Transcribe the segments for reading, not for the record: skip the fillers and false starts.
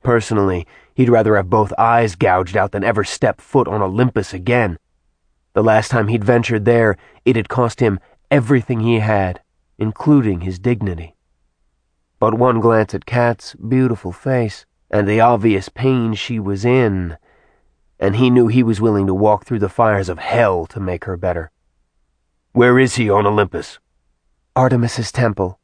Personally, he'd rather have both eyes gouged out than ever step foot on Olympus again. The last time he'd ventured there, it had cost him everything he had, including his dignity. But one glance at Kat's beautiful face, and the obvious pain she was in, and he knew he was willing to walk through the fires of hell to make her better. "Where is he on Olympus?" "Artemis's temple."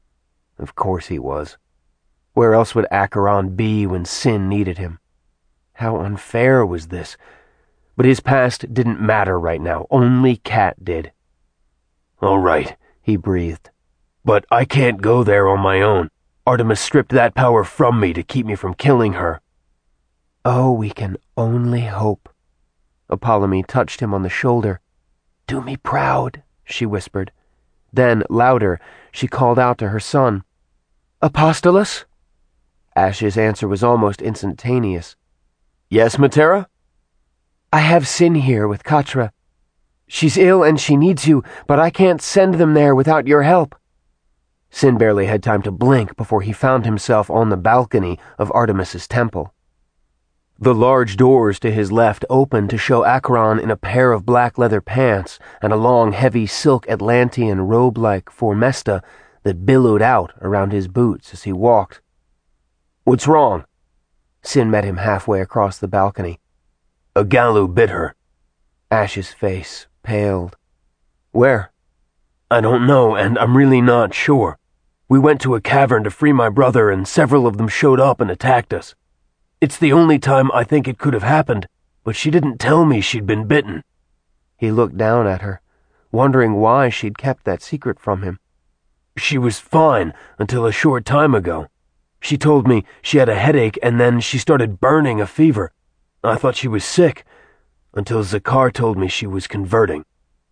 Of course he was. Where else would Acheron be when Sin needed him? How unfair was this? But his past didn't matter right now. Only Kat did. "All right," he breathed. "But I can't go there on my own. Artemis stripped that power from me to keep me from killing her." "Oh, we can only hope." Apollome touched him on the shoulder. "Do me proud," she whispered. Then, louder, she called out to her son. "Apostolos?" Ash's answer was almost instantaneous. "Yes, Matera?" "I have Sin here with Katra. She's ill and she needs you, but I can't send them there without your help." Sin barely had time to blink before he found himself on the balcony of Artemis's temple. The large doors to his left opened to show Acheron in a pair of black leather pants and a long, heavy silk Atlantean robe-like formesta that billowed out around his boots as he walked. "What's wrong?" Sin met him halfway across the balcony. "A Galu bit her." Ash's face paled. "Where?" "I don't know, and I'm really not sure. We went to a cavern to free my brother, and several of them showed up and attacked us. It's the only time I think it could have happened, but she didn't tell me she'd been bitten." He looked down at her, wondering why she'd kept that secret from him. "She was fine until a short time ago. She told me she had a headache and then she started burning a fever. I thought she was sick, until Zakar told me she was converting."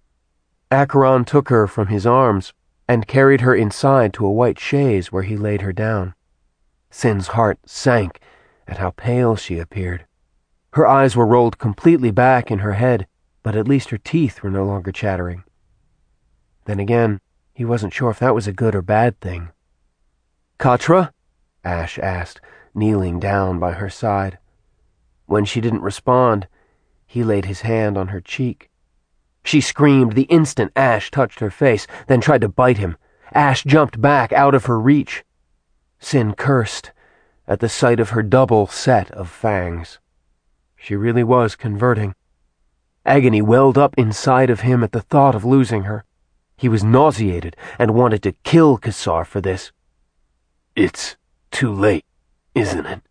Acheron took her from his arms and carried her inside to a white chaise where he laid her down. Sin's heart sank at how pale she appeared. Her eyes were rolled completely back in her head, but at least her teeth were no longer chattering. Then again, he wasn't sure if that was a good or bad thing. "Katra?" Ash asked, kneeling down by her side. When she didn't respond, he laid his hand on her cheek. She screamed the instant Ash touched her face, then tried to bite him. Ash jumped back out of her reach. Sin cursed at the sight of her double set of fangs. She really was converting. Agony welled up inside of him at the thought of losing her. He was nauseated and wanted to kill Kassar for this. "It's too late, isn't it?"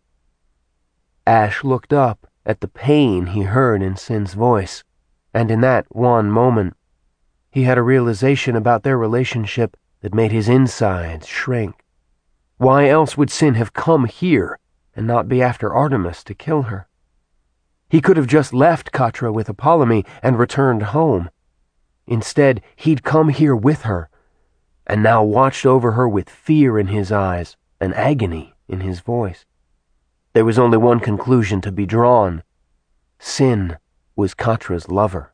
Ash looked up at the pain he heard in Sin's voice, and in that one moment, he had a realization about their relationship that made his insides shrink. Why else would Sin have come here and not be after Artemis to kill her? He could have just left Katra with Apollome and returned home. Instead, he'd come here with her, and now watched over her with fear in his eyes and agony in his voice. There was only one conclusion to be drawn. Sin was Katra's lover.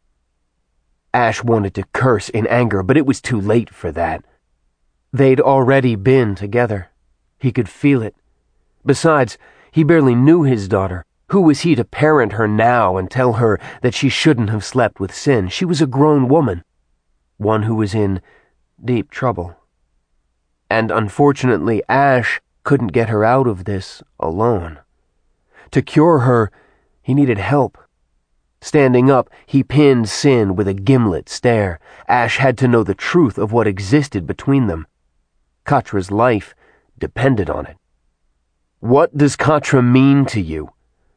Ash wanted to curse in anger, but it was too late for that. They'd already been together. He could feel it. Besides, he barely knew his daughter. Who was he to parent her now and tell her that she shouldn't have slept with Sin? She was a grown woman, one who was in deep trouble. And unfortunately, Ash couldn't get her out of this alone. To cure her, he needed help. Standing up, he pinned Sin with a gimlet stare. Ash had to know the truth of what existed between them. Katra's life depended on it. "What does Katra mean to you?"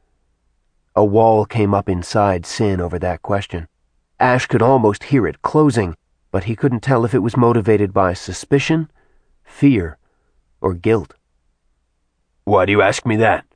A wall came up inside Sin over that question. Ash could almost hear it closing, but he couldn't tell if it was motivated by suspicion, fear, or guilt. "Why do you ask me that?"